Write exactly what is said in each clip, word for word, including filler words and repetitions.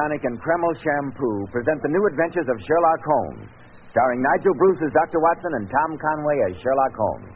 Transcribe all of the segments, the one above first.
Tonic and Kreml Shampoo present the new adventures of Sherlock Holmes, starring Nigel Bruce as Doctor Watson and Tom Conway as Sherlock Holmes.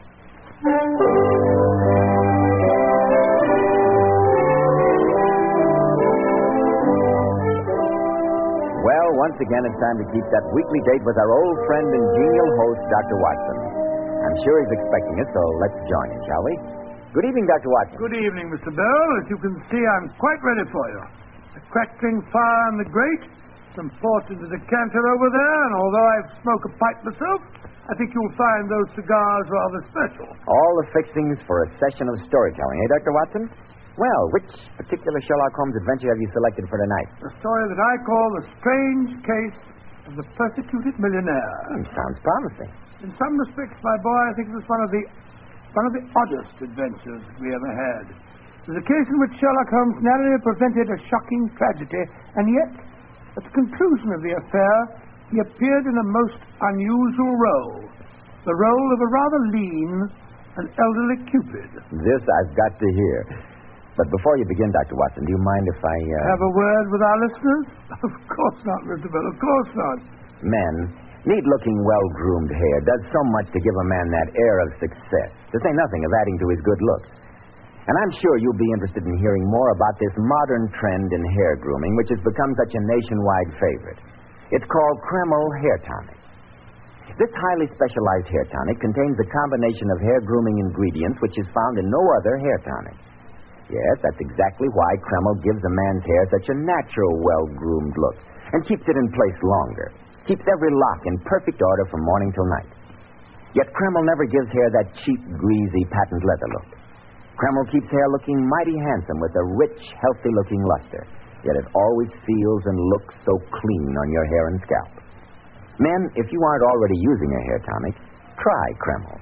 Well, once again, it's time to keep that weekly date with our old friend and genial host, Doctor Watson. I'm sure he's expecting us, so let's join him, shall we? Good evening, Doctor Watson. Good evening, Mister Bell. As you can see, I'm quite ready for you. A crackling fire in the grate, some port in the decanter over there, and although I smoke a pipe myself, I think you'll find those cigars rather special. All the fixings for a session of storytelling, eh, Doctor Watson? Well, which particular Sherlock Holmes adventure have you selected for tonight? The story that I call The Strange Case of the Persecuted Millionaire. Hmm, sounds promising. In some respects, my boy, I think it was one of the one of the oddest adventures we ever had. It was a case in which Sherlock Holmes narrowly prevented a shocking tragedy, and yet, at the conclusion of the affair, he appeared in a most unusual role. The role of a rather lean and elderly Cupid. This I've got to hear. But before you begin, Doctor Watson, do you mind if I... Uh... Have a word with our listeners? Of course not, Mister Bell, of course not. Men, neat-looking, well-groomed hair does so much to give a man that air of success, to say nothing of adding to his good looks. And I'm sure you'll be interested in hearing more about this modern trend in hair grooming, which has become such a nationwide favorite. It's called Kreml Hair Tonic. This highly specialized hair tonic contains a combination of hair grooming ingredients which is found in no other hair tonic. Yes, that's exactly why Kreml gives a man's hair such a natural, well-groomed look and keeps it in place longer, keeps every lock in perfect order from morning till night. Yet Kreml never gives hair that cheap, greasy, patent leather look. Kreml keeps hair looking mighty handsome with a rich, healthy-looking luster, yet it always feels and looks so clean on your hair and scalp. Men, if you aren't already using a hair tonic, try Kreml.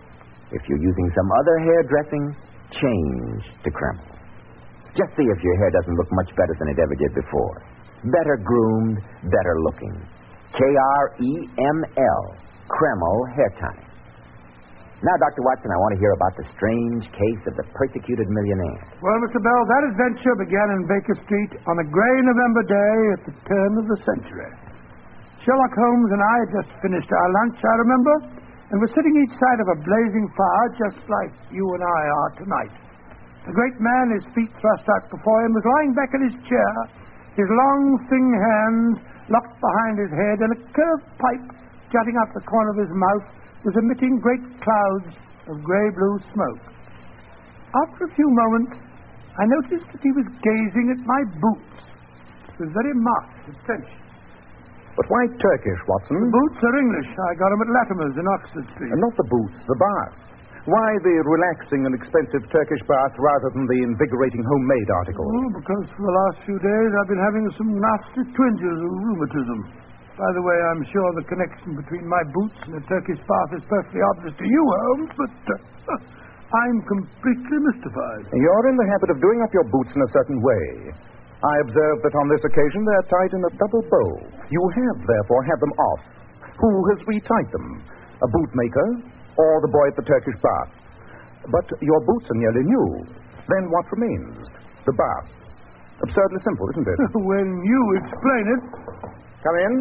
If you're using some other hair dressing, change to Kreml. Just see if your hair doesn't look much better than it ever did before. Better groomed, better looking. K R E M L, Kreml Hair Tonic. Now, Doctor Watson, I want to hear about the strange case of the persecuted millionaire. Well, Mister Bell, that adventure began in Baker Street on a gray November day at the turn of the century. Sherlock Holmes and I had just finished our lunch, I remember, and were sitting each side of a blazing fire just like you and I are tonight. The great man, his feet thrust out before him, was lying back in his chair, his long, thin hands locked behind his head, and a curved pipe jutting out the corner of his mouth was emitting great clouds of grey-blue smoke. After a few moments, I noticed that he was gazing at my boots with very marked attention. But why Turkish, Watson? The boots are English. I got them at Latimer's in Oxford Street. And not the boots, the bath. Why the relaxing and expensive Turkish bath rather than the invigorating homemade article? Oh, because for the last few days I've been having some nasty twinges of rheumatism. By the way, I'm sure the connection between my boots and the Turkish bath is perfectly obvious to you, Holmes, but uh, I'm completely mystified. You're in the habit of doing up your boots in a certain way. I observe that on this occasion they're tied in a double bow. You have, therefore, had them off. Who has retied them? A bootmaker or the boy at the Turkish bath? But your boots are nearly new. Then what remains? The bath. Absurdly simple, isn't it? When you explain it. Come in.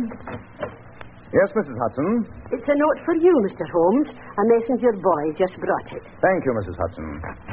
Yes, Missus Hudson. It's a note for you, Mister Holmes. A messenger boy just brought it. Thank you, Missus Hudson.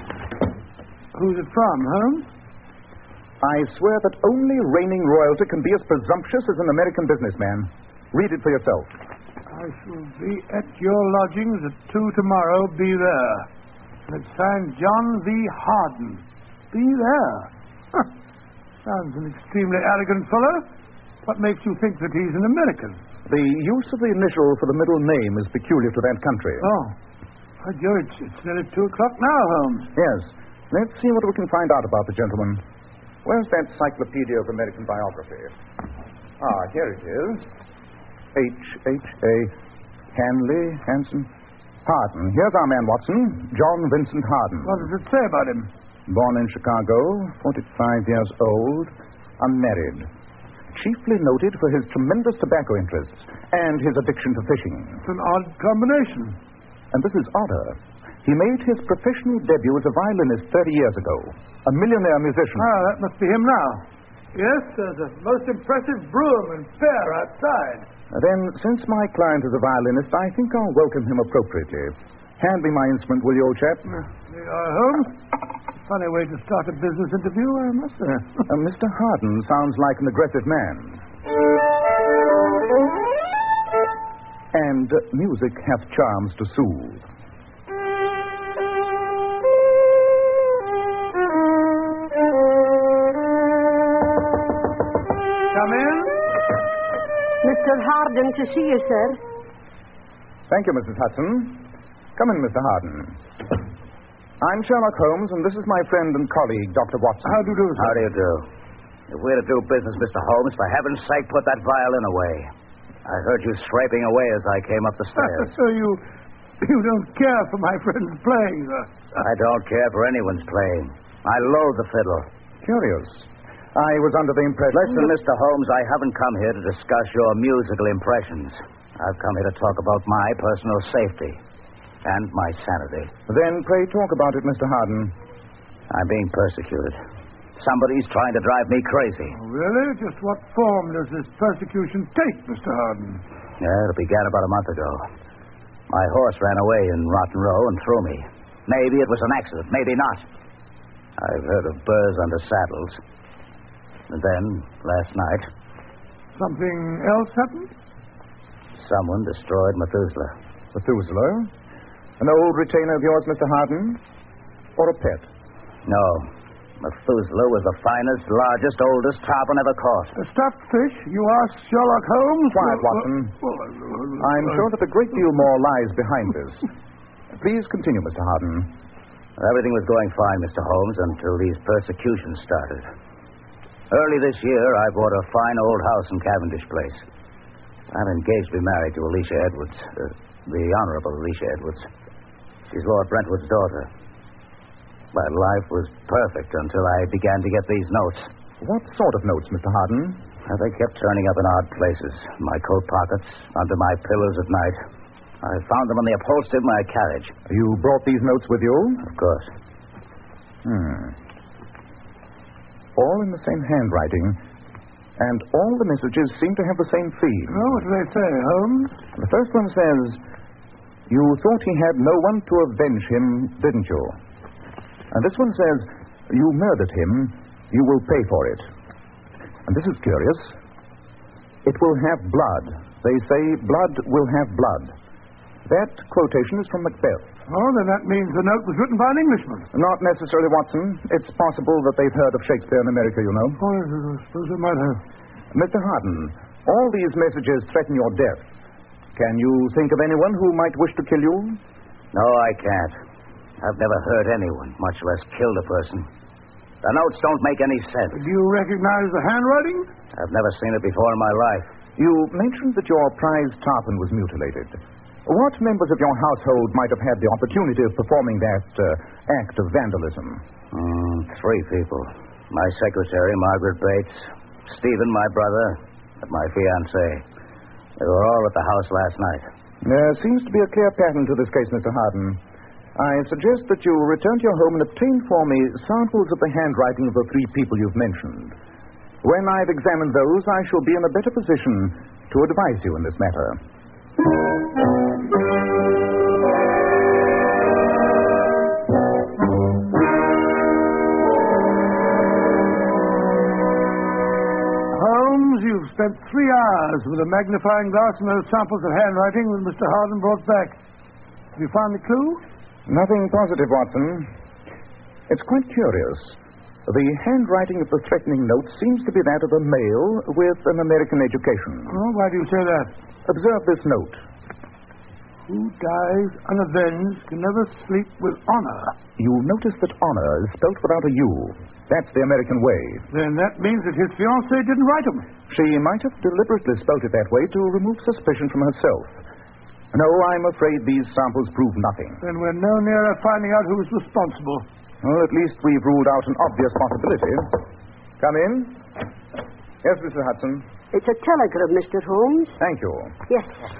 Who's it from, Holmes? I swear that only reigning royalty can be as presumptuous as an American businessman. Read it for yourself. I shall be at your lodgings at two tomorrow. Be there. And it's signed John V. Harden. Be there. Huh. Sounds an extremely arrogant fellow. What makes you think that he's an American? The use of the initial for the middle name is peculiar to that country. Oh. By George, it's, it's nearly two o'clock now, Holmes. Yes. Let's see what we can find out about the gentleman. Where's that Encyclopedia of American Biography? Ah, here it is. H H A Hanley, Hanson, Harden. Here's our man, Watson. John Vincent Harden. What does it say about him? Born in Chicago, forty-five years old, unmarried. Chiefly noted for his tremendous tobacco interests and his addiction to fishing. It's an odd combination. And this is odder. He made his professional debut as a violinist thirty years ago. A millionaire musician. Ah, that must be him now. Yes, there's a most impressive broom and fair outside. Then, since my client is a violinist, I think I'll welcome him appropriately. Hand me my instrument, will you, old chap? Uh, uh, Holmes? Funny way to start a business interview, I must say. uh, Mister Harden sounds like an aggressive man. And uh, music hath charms to soothe. Come in. Mister Harden to see you, sir. Thank you, Missus Hudson. Come in, Mister Harden. I'm Sherlock Holmes, and this is my friend and colleague, Doctor Watson. How do you do, sir? How do you do? If we're to do business, Mister Holmes, for heaven's sake, put that violin away. I heard you scraping away as I came up the stairs. So you you don't care for my friend's playing, sir? I don't care for anyone's playing. I loathe the fiddle. Curious. I was under the impression... Listen, Mister Holmes, I haven't come here to discuss your musical impressions. I've come here to talk about my personal safety and my sanity. Then pray talk about it, Mister Harden. I'm being persecuted. Somebody's trying to drive me crazy. Oh, really? Just what form does this persecution take, Mister Harden? Yeah, it began about a month ago. My horse ran away in Rotten Row and threw me. Maybe it was an accident, maybe not. I've heard of burrs under saddles. And then, last night... Something else happened? Someone destroyed Methuselah. Methuselah? An old retainer of yours, Mister Harden? Or a pet? No. Methuselah was the finest, largest, oldest tarpon ever caught. A stuffed fish? You asked Sherlock Holmes? Quiet, Watson. Well, uh, I'm sure that a great deal more lies behind this. Please continue, Mister Harden. Everything was going fine, Mister Holmes, until these persecutions started. Early this year, I bought a fine old house in Cavendish Place. I'm engaged to be married to Alicia Edwards, uh, the Honorable Alicia Edwards. She's Lord Brentwood's daughter. My life was perfect until I began to get these notes. What sort of notes, Mister Harden? Uh, they kept turning up in odd places. My coat pockets, under my pillows at night. I found them on the upholstery of my carriage. You brought these notes with you? Of course. Hmm. All in the same handwriting, and all the messages seem to have the same theme. Oh, what do they say, Holmes? The first one says, you thought he had no one to avenge him, didn't you? And this one says, you murdered him, you will pay for it. And this is curious. It will have blood. They say blood will have blood. That quotation is from Macbeth. Oh, then that means the note was written by an Englishman. Not necessarily, Watson. It's possible that they've heard of Shakespeare in America, you know. Oh, I suppose they might have. Mister Harden, all these messages threaten your death. Can you think of anyone who might wish to kill you? No, I can't. I've never hurt anyone, much less killed a person. The notes don't make any sense. Do you recognize the handwriting? I've never seen it before in my life. You mentioned that your prize tarpon was mutilated. What members of your household might have had the opportunity of performing that uh, act of vandalism? Mm, three people. My secretary, Margaret Bates, Stephen, my brother, and my fiancée. They were all at the house last night. There seems to be a clear pattern to this case, Mister Harden. I suggest that you return to your home and obtain for me samples of the handwriting of the three people you've mentioned. When I've examined those, I shall be in a better position to advise you in this matter. Holmes, you've spent three hours with a magnifying glass and those samples of handwriting that Mister Harden brought back. Have you found the clue? Nothing positive, Watson. It's quite curious. The handwriting of the threatening note seems to be that of a male with an American education. Oh, why do you say that? Observe this note. Who dies unavenged can never sleep with honor. You notice that honor is spelt without a U. That's the American way. Then that means that his fiancée didn't write him. She might have deliberately spelt it that way to remove suspicion from herself. No, I'm afraid these samples prove nothing. Then we're no nearer finding out who's responsible. Well, at least we've ruled out an obvious possibility. Come in. Yes, Mister Hudson. It's a telegram, Mister Holmes. Thank you. Yes, sir.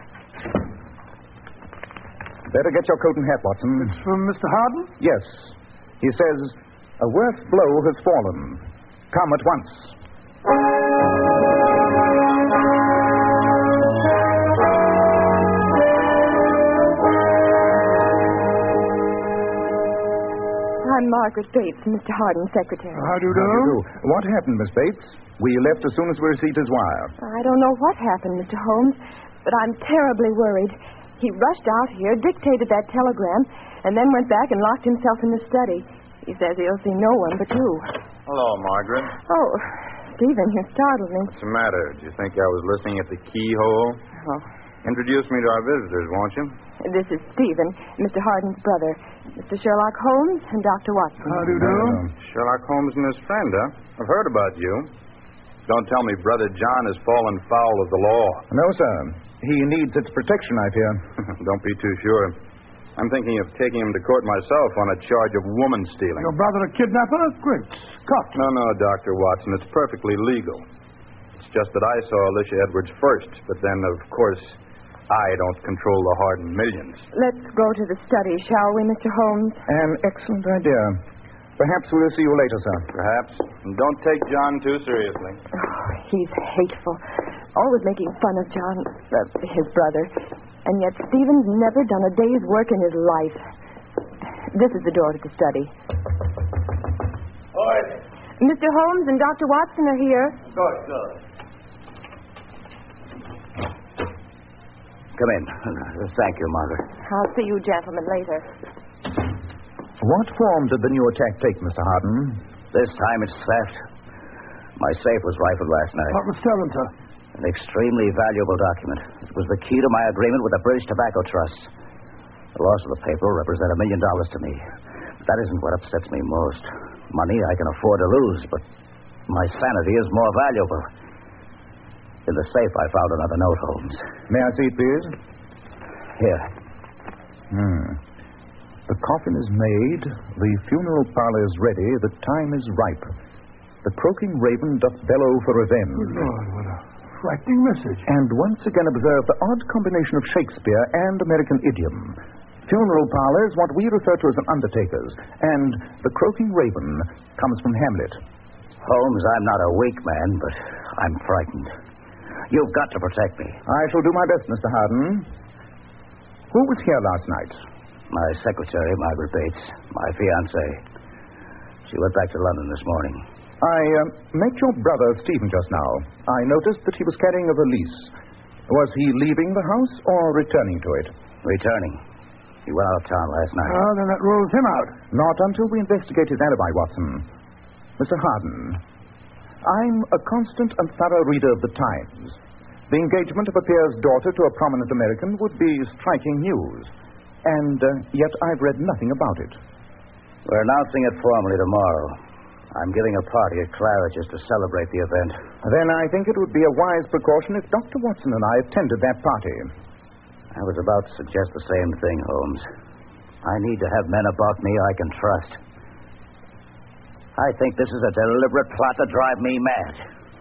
Better get your coat and hat, Watson. It's from Mister Harden? Yes. He says, a worse blow has fallen. Come at once. I'm Margaret Bates, Mister Hardin's secretary. How do you How do? do you do? What happened, Miss Bates? We left as soon as we received his wire. I don't know what happened, Mister Holmes, but I'm terribly worried. He rushed out here, dictated that telegram, and then went back and locked himself in the study. He says he'll see no one but you. Hello, Margaret. Oh, Stephen, you startled me. What's the matter? Did you think I was listening at the keyhole? Oh, Introduce me to our visitors, won't you? this is Stephen, Mister Hardin's brother, Mister Sherlock Holmes, and Doctor Watson. How do you do? Uh, Sherlock Holmes and his friend, huh? I've heard about you. Don't tell me Brother John has fallen foul of the law. No, sir. He needs its protection, I fear. Don't be too sure. I'm thinking of taking him to court myself on a charge of woman stealing. Your brother a kidnapper? Great Scott. No, no, Doctor Watson. It's perfectly legal. It's just that I saw Alicia Edwards first, but then, of course, I don't control the Hardin millions. Let's go to the study, shall we, Mister Holmes? An excellent idea. Perhaps we'll see you later, sir. Perhaps. And don't take John too seriously. Oh, he's hateful. Always making fun of John, uh, his brother. And yet Stephen's never done a day's work in his life. This is the door to the study. All right. Mister Holmes and Doctor Watson are here. Good, good. Come in. Thank you, Margaret. I'll see you gentlemen later. What form did the new attack take, Mister Hardin? This time it's theft. My safe was rifled last night. What was stolen, sir? An extremely valuable document. It was the key to my agreement with the British Tobacco Trust. The loss of the paper will represent a million dollars to me. But that isn't what upsets me most. Money I can afford to lose, but my sanity is more valuable. In the safe, I found another note, Holmes. May I see it, please? Here. Hmm. The coffin is made, the funeral parlor is ready, the time is ripe. The croaking raven doth bellow for revenge. Good Lord, what a frightening message. And once again observe the odd combination of Shakespeare and American idiom. Funeral parlor is what we refer to as an undertaker's, and the croaking raven comes from Hamlet. Holmes, I'm not a weak man, but I'm frightened. You've got to protect me. I shall do my best, Mister Hardin. Who was here last night? My secretary, Margaret Bates, my fiancée. She went back to London this morning. I uh, met your brother, Stephen, just now. I noticed that he was carrying a valise. Was he leaving the house or returning to it? Returning. He went out of town last night. Oh, then that rules him out. Not until we investigate his alibi, Watson. Mister Hardin, I'm a constant and thorough reader of the Times. The engagement of a peer's daughter to a prominent American would be striking news. And uh, yet I've read nothing about it. We're announcing it formally tomorrow. I'm giving a party at Claridge's to celebrate the event. Then I think it would be a wise precaution if Doctor Watson and I attended that party. I was about to suggest the same thing, Holmes. I need to have men about me I can trust. I think this is a deliberate plot to drive me mad.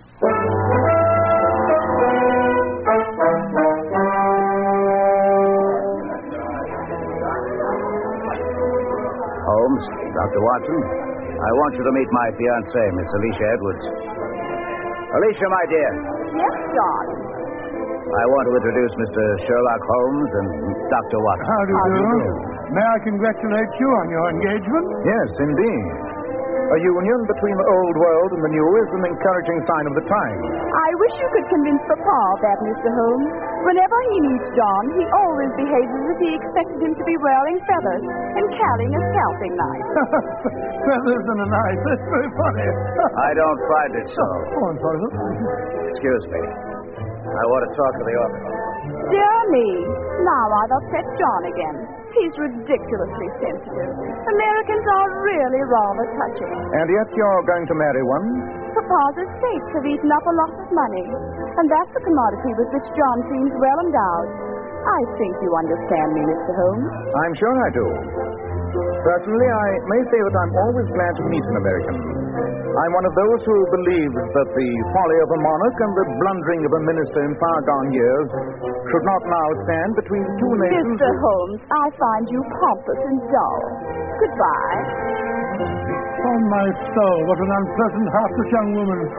Holmes, Doctor Watson, I want you to meet my fiancée, Miss Alicia Edwards. Alicia, my dear. Yes, John. I want to introduce Mister Sherlock Holmes and Doctor Watson. How do you do? May I congratulate you on your engagement? Yes, indeed. A union between the old world and the new is an encouraging sign of the times. I wish you could convince Papa of that, Mister Holmes. Whenever he meets John, he always behaves as if he expected him to be wearing feathers and carrying a scalping knife. Feathers and a knife. That's very funny. I don't find it so. Oh, I'm sorry, sir. Excuse me. I want to talk to the officer. Dear me, now I've upset John again. He's ridiculously sensitive. Americans are really rather touchy. And yet you're going to marry one? Papa's estates have eaten up a lot of money, and that's a commodity with which John seems well endowed. I think you understand me, Mister Holmes. I'm sure I do. Personally, I may say that I'm always glad to meet an American. I'm one of those who believes that the folly of a monarch and the blundering of a minister in far gone years should not now stand between two nations. Mister Holmes, I find you pompous and dull. Goodbye. Oh, my soul, what an unpleasant, heartless young woman.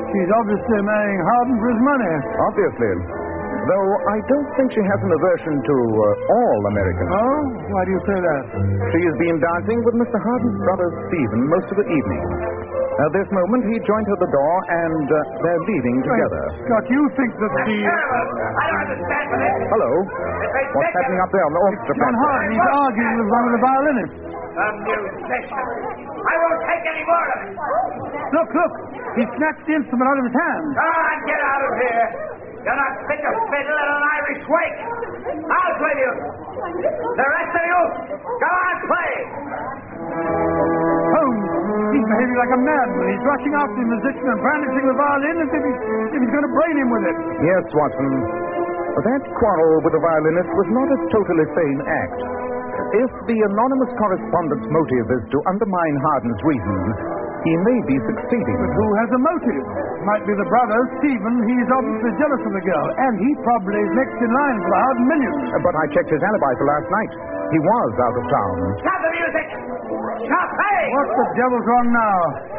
She's obviously marrying Harden for his money. Obviously. Though I don't think she has an aversion to uh, all Americans. Oh? Why do you say that? She has been dancing with Mister Harden's brother, Stephen, most of the evening. At this moment, he joined her at the door, and uh, they're leaving together. Wait, Scott, you think that the... I don't understand this. Hello? What's happening up there on the orchestra John Harden, he's arguing with one of the violinists. A musician. I won't take any more of it. Look, look. He snatched the instrument out of his hand. Come on, get out of here. You're not fit to fiddle at an Irish wake. I'll play you. The rest of you, go on, play. Holmes, he's behaving like a madman. He's rushing after the musician and brandishing the violin as if, he, as if he's going to brain him with it. Yes, Watson. That quarrel with the violinist was not a totally sane act. If the anonymous correspondent's motive is to undermine Harden's reason, he may be succeeding. But who has a motive? Might be the brother, Stephen. He's obviously jealous of the girl, and he probably is next in line for the Harden millions. Uh, but I checked his alibi for last night. He was out of town. Stop the music. Stop playing. What the devil's wrong now?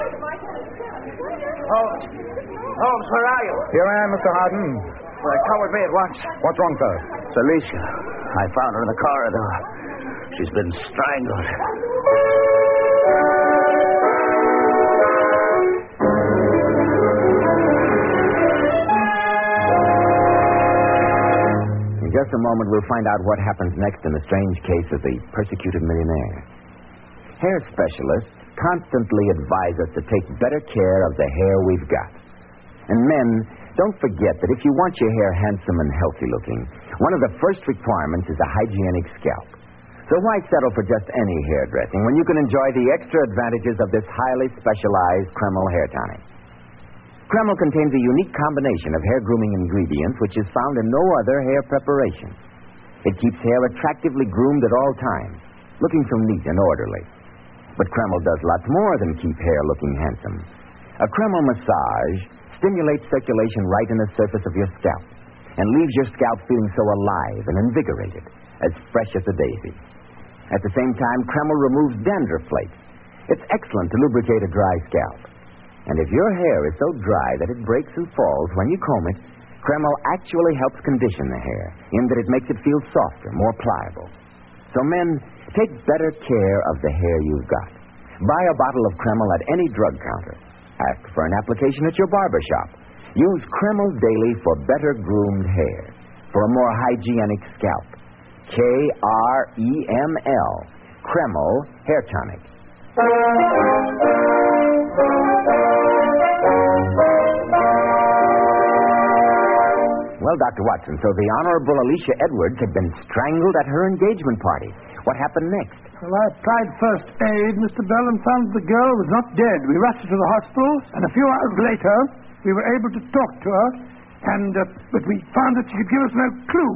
Holmes. Holmes, where are you? Here I am, Mister Harden. Well, come with me at once. What's wrong, sir? It's Alicia. I found her in the corridor. She's been strangled. In just a moment, we'll find out what happens next in the strange case of the persecuted millionaire. Hair specialists constantly advise us to take better care of the hair we've got. And men, don't forget that if you want your hair handsome and healthy looking, one of the first requirements is a hygienic scalp. So why settle for just any hairdressing when you can enjoy the extra advantages of this highly specialized Kreml hair tonic? Kreml contains a unique combination of hair grooming ingredients which is found in no other hair preparation. It keeps hair attractively groomed at all times, looking so neat and orderly. But Kreml does lots more than keep hair looking handsome. A Kreml massage stimulates circulation right in the surface of your scalp and leaves your scalp feeling so alive and invigorated, as fresh as a daisy. At the same time, Kreml removes dandruff flakes. It's excellent to lubricate a dry scalp. And if your hair is so dry that it breaks and falls when you comb it, Kreml actually helps condition the hair in that it makes it feel softer, more pliable. So men, take better care of the hair you've got. Buy a bottle of Kreml at any drug counter. Ask for an application at your barber shop. Use Kreml daily for better groomed hair, for a more hygienic scalp. K R E M L, Kreml Hair Tonic. Well, Doctor Watson, so the Honorable Alicia Edwards had been strangled at her engagement party. What happened next? Well, I applied first aid, Mister Bell, and found the girl was not dead. We rushed her to the hospital, and a few hours later, we were able to talk to her, and uh, but we found that she could give us no clue.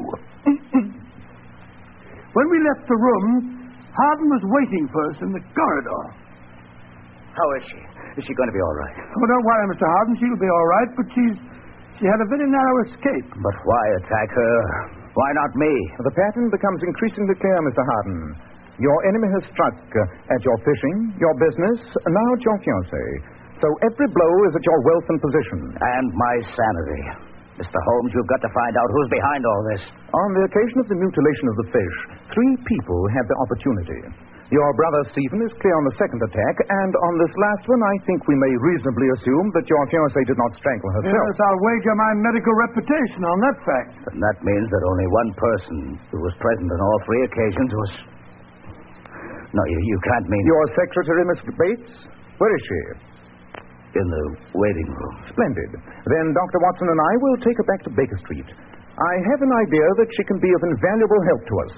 When we left the room, Harden was waiting for us in the corridor. How is she? Is she going to be all right? Oh, don't worry, Mister Harden. She'll be all right, but she's she had a very narrow escape. But why attack her? Why not me? The pattern becomes increasingly clear, Mister Harden. Your enemy has struck uh, at your fishing, your business, and now at your fiancée. So every blow is at your wealth and position. And my sanity. Mister Holmes, you've got to find out who's behind all this. On the occasion of the mutilation of the fish, three people had the opportunity. Your brother Stephen is clear on the second attack, and on this last one, I think we may reasonably assume that your fiancée did not strangle herself. Yes, I'll wager my medical reputation on that fact. And that means that only one person who was present on all three occasions was... No, you, you can't mean... Your secretary, Miss Bates? Where is she? In the waiting room. Splendid. Then Doctor Watson and I will take her back to Baker Street. I have an idea that she can be of invaluable help to us.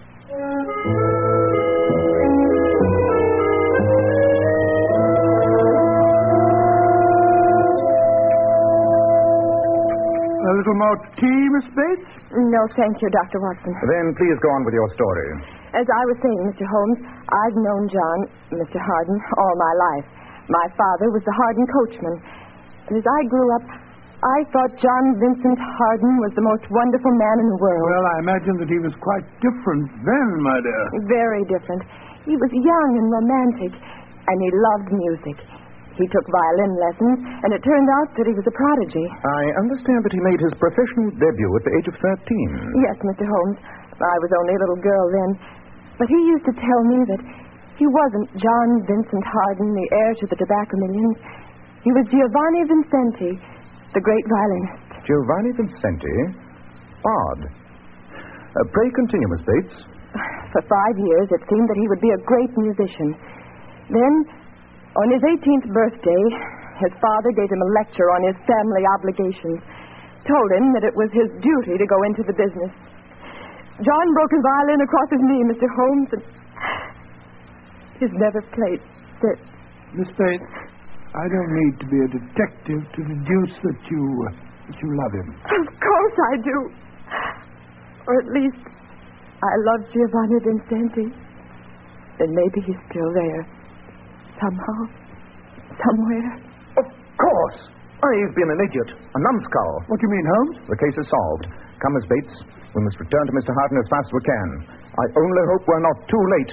A little more tea, Miss Bates? No, thank you, Doctor Watson. Then please go on with your story. As I was saying, Mister Holmes, I've known John, Mister Harden, all my life. My father was the Harden coachman. And as I grew up, I thought John Vincent Harden was the most wonderful man in the world. Well, I imagine that he was quite different then, my dear. Very different. He was young and romantic, and he loved music. He took violin lessons, and it turned out that he was a prodigy. I understand that he made his professional debut at the age of thirteen. Yes, Mister Holmes. I was only a little girl then. But he used to tell me that he wasn't John Vincent Harden, the heir to the tobacco millions. He was Giovanni Vincenti, the great violinist. Giovanni Vincenti? Odd. Uh, pray continue, Miss Bates. For five years, it seemed that he would be a great musician. Then, on his eighteenth birthday, his father gave him a lecture on his family obligations, told him that it was his duty to go into the business. John broke his violin across his knee, Mister Holmes, and he's never played since. Miss Bates, I don't need to be a detective to deduce that you, uh, that you love him. Of course I do. Or at least, I love Giovanni Vincenti. And maybe he's still there. Somehow. Somewhere. Of course. I've been an idiot. A numbskull. What do you mean, Holmes? The case is solved. Come, Miss Bates. We must return to Mister Harden as fast as we can. I only hope we're not too late.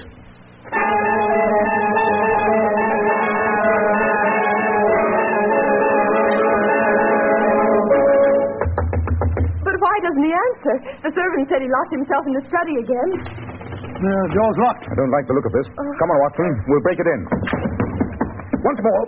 But why doesn't he answer? The servant said he locked himself in the study again. The door's locked. I don't like the look of this. Uh... Come on, Watson. We'll break it in. Once more.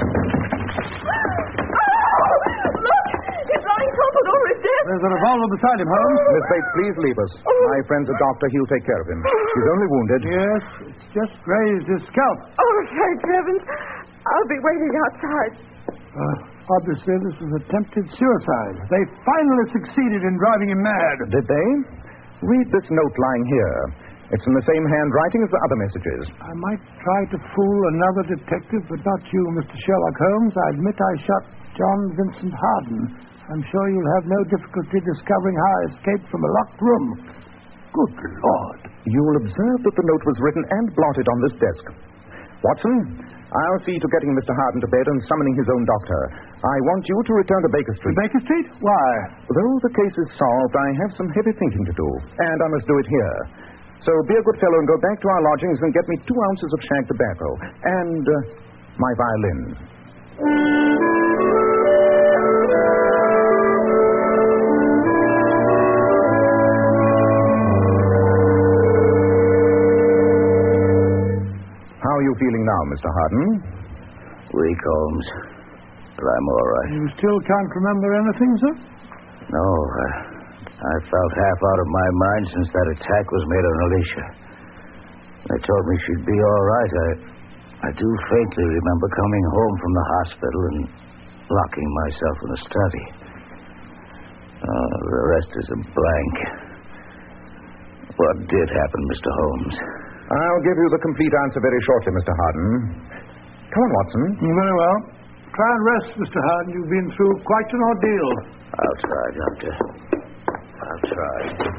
There's a revolver beside him, Holmes. Miss Bates, please leave us. My friend's a doctor. He'll take care of him. He's only wounded. Yes, it's just grazed his scalp. Oh, thank heavens. I'll be waiting outside. Uh, obviously, this was attempted suicide. They finally succeeded in driving him mad. Did they? Read this note lying here. It's in the same handwriting as the other messages. I might try to fool another detective, but not you, Mister Sherlock Holmes. I admit I shot John Vincent Harden. I'm sure you'll have no difficulty discovering how I escaped from a locked room. Good Lord. You'll observe that the note was written and blotted on this desk. Watson, I'll see to getting Mister Harden to bed and summoning his own doctor. I want you to return to Baker Street. To Baker Street? Why? Though the case is solved, I have some heavy thinking to do, and I must do it here. So be a good fellow and go back to our lodgings and get me two ounces of shag tobacco and uh, my violin. How are you feeling now, Mister Harden? Weak, Holmes. But I'm all right. You still can't remember anything, sir? No. I, I felt half out of my mind since that attack was made on Alicia. They told me she'd be all right. I, I do faintly remember coming home from the hospital and locking myself in a study. Oh, the rest is a blank. What did happen, Mister Holmes? I'll give you the complete answer very shortly, Mister Harden. Come on, Watson. Very well. Try and rest, Mister Harden. You've been through quite an ordeal. I'll try, Doctor. I'll try.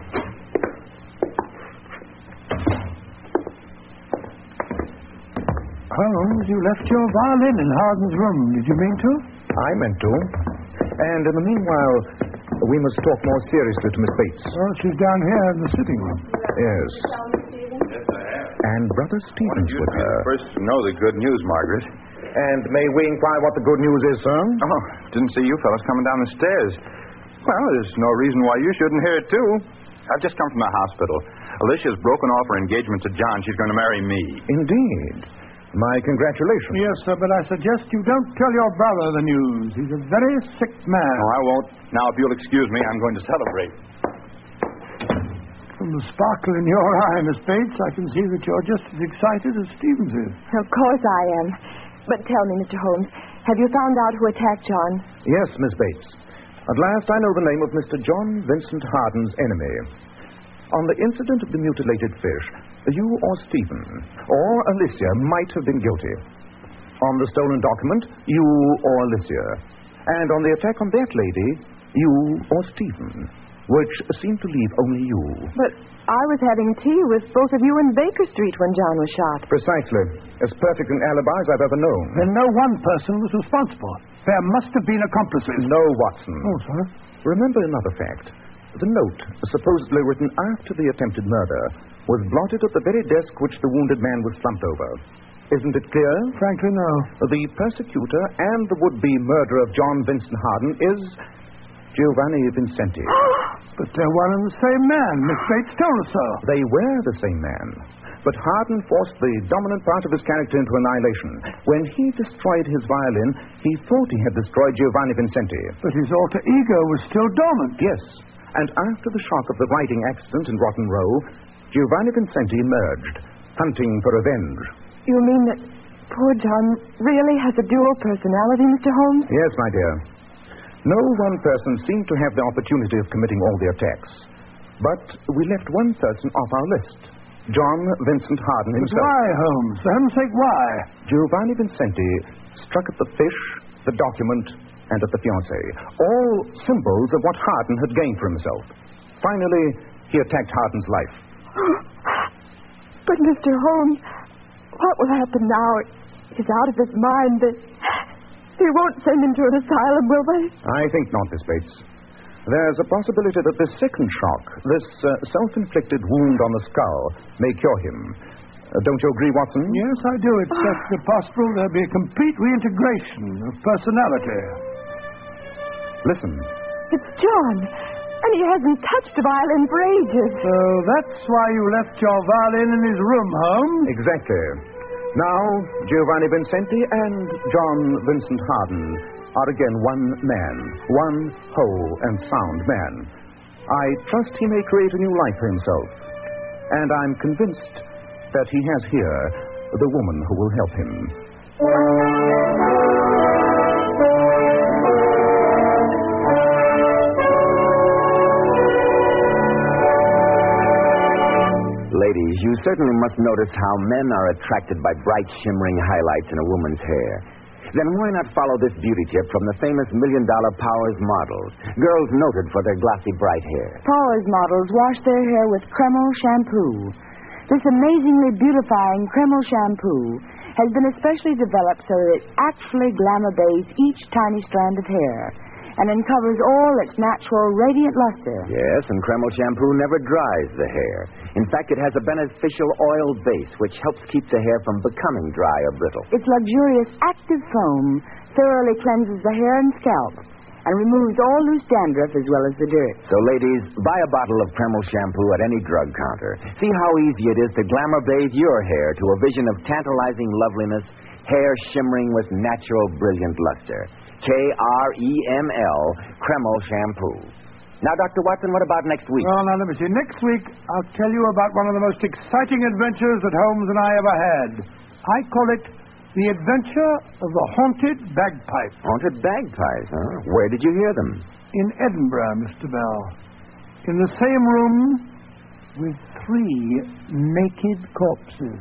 Holmes, you left your violin in Harden's room. Did you mean to? I meant to. And in the meanwhile, we must talk more seriously to Miss Bates. Well, she's down here in the sitting room. Yes. And Brother Stevens with her. First to know the good news, Margaret. And may we inquire what the good news is, sir? Oh, didn't see you fellas coming down the stairs. Well, there's no reason why you shouldn't hear it, too. I've just come from the hospital. Alicia's broken off her engagement to John. She's going to marry me. Indeed. My congratulations. Yes, sir, but I suggest you don't tell your brother the news. He's a very sick man. Oh, I won't. Now, if you'll excuse me, I'm going to celebrate. From the sparkle in your eye, Miss Bates, I can see that you're just as excited as Stevens is. Of course I am. But tell me, Mister Holmes, have you found out who attacked John? Yes, Miss Bates. At last I know the name of Mister John Vincent Harden's enemy. On the incident of the mutilated fish, you or Stephen or Alicia might have been guilty. On the stolen document, you or Alicia. And on the attack on that lady, you or Stephen, which seemed to leave only you. But I was having tea with both of you in Baker Street when John was shot. Precisely. As perfect an alibi as I've ever known. Then no one person was responsible. There must have been accomplices. No, Watson. Oh, sir. Remember another fact. The note, supposedly written after the attempted murder, was blotted at the very desk which the wounded man was slumped over. Isn't it clear? Frankly, no. The persecutor and the would-be murderer of John Vincent Harden is Giovanni Vincenti. But they're one and the same man. Miss Bates told us so. They were the same man. But Harden forced the dominant part of his character into annihilation. When he destroyed his violin, he thought he had destroyed Giovanni Vincenti. But his alter ego was still dormant. Yes. And after the shock of the writing accident in Rotten Row, Giovanni Vincenti emerged, hunting for revenge. You mean that poor John really has a dual personality, Mister Holmes? Yes, my dear. No one person seemed to have the opportunity of committing all the attacks. But we left one person off our list. John Vincent Harden himself. But why, Holmes? For heaven's sake, why? Giovanni Vincenti struck at the fish, the document, and at the fiancée. All symbols of what Harden had gained for himself. Finally, he attacked Harden's life. But, Mister Holmes, what will happen now? He's out of his mind. They, they won't send him to an asylum, will they? I think not, Miss Bates. There's a possibility that this second shock, this uh, self-inflicted wound on the skull, may cure him. Uh, don't you agree, Watson? Yes, I do. It's perfectly possible there'll be a complete reintegration of personality. Listen. It's John. And he hasn't touched a violin for ages. So that's why you left your violin in his room, Holmes? Exactly. Now, Giovanni Vincenti and John Vincent Harden are again one man, one whole and sound man. I trust he may create a new life for himself. And I'm convinced that he has here the woman who will help him. Ladies, you certainly must notice how men are attracted by bright, shimmering highlights in a woman's hair. Then why not follow this beauty tip from the famous million-dollar Powers models, girls noted for their glossy, bright hair? Powers models wash their hair with Kreml shampoo. This amazingly beautifying Kreml shampoo has been especially developed so that it actually glamour bathes each tiny strand of hair and uncovers all its natural radiant luster. Yes, and Kreml shampoo never dries the hair. In fact, it has a beneficial oil base which helps keep the hair from becoming dry or brittle. Its luxurious active foam thoroughly cleanses the hair and scalp and removes all loose dandruff as well as the dirt. So, ladies, buy a bottle of Kreml shampoo at any drug counter. See how easy it is to glamour bathe your hair to a vision of tantalizing loveliness, hair shimmering with natural brilliant luster. K R E M L, Kreml shampoo. Now, Doctor Watson, what about next week? Well, now, let me see. Next week, I'll tell you about one of the most exciting adventures that Holmes and I ever had. I call it The Adventure of the Haunted Bagpipe. Haunted bagpipes, huh? Where did you hear them? In Edinburgh, Mister Bell. In the same room with three naked corpses.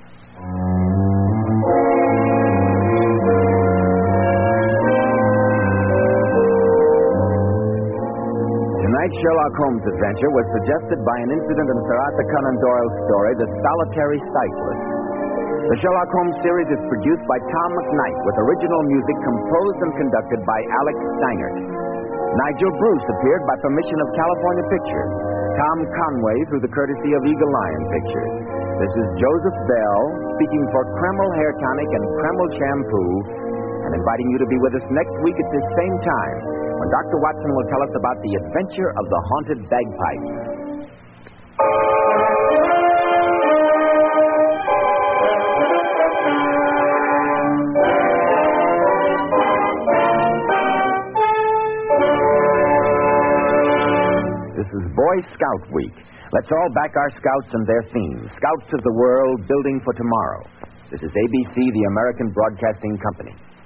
Tonight's Sherlock Holmes adventure was suggested by an incident in Sir Arthur Conan Doyle's story, The Solitary Cyclist. The Sherlock Holmes series is produced by Tom McKnight with original music composed and conducted by Alex Steinert. Nigel Bruce appeared by permission of California Pictures. Tom Conway through the courtesy of Eagle Lion Pictures. This is Joseph Bell speaking for Kreml Hair Tonic and Kreml Shampoo and inviting you to be with us next week at this same time when Doctor Watson will tell us about the adventure of the haunted bagpipe. This is Boy Scout Week. Let's all back our scouts and their theme. Scouts of the world, building for tomorrow. This is A B C, the American Broadcasting Company.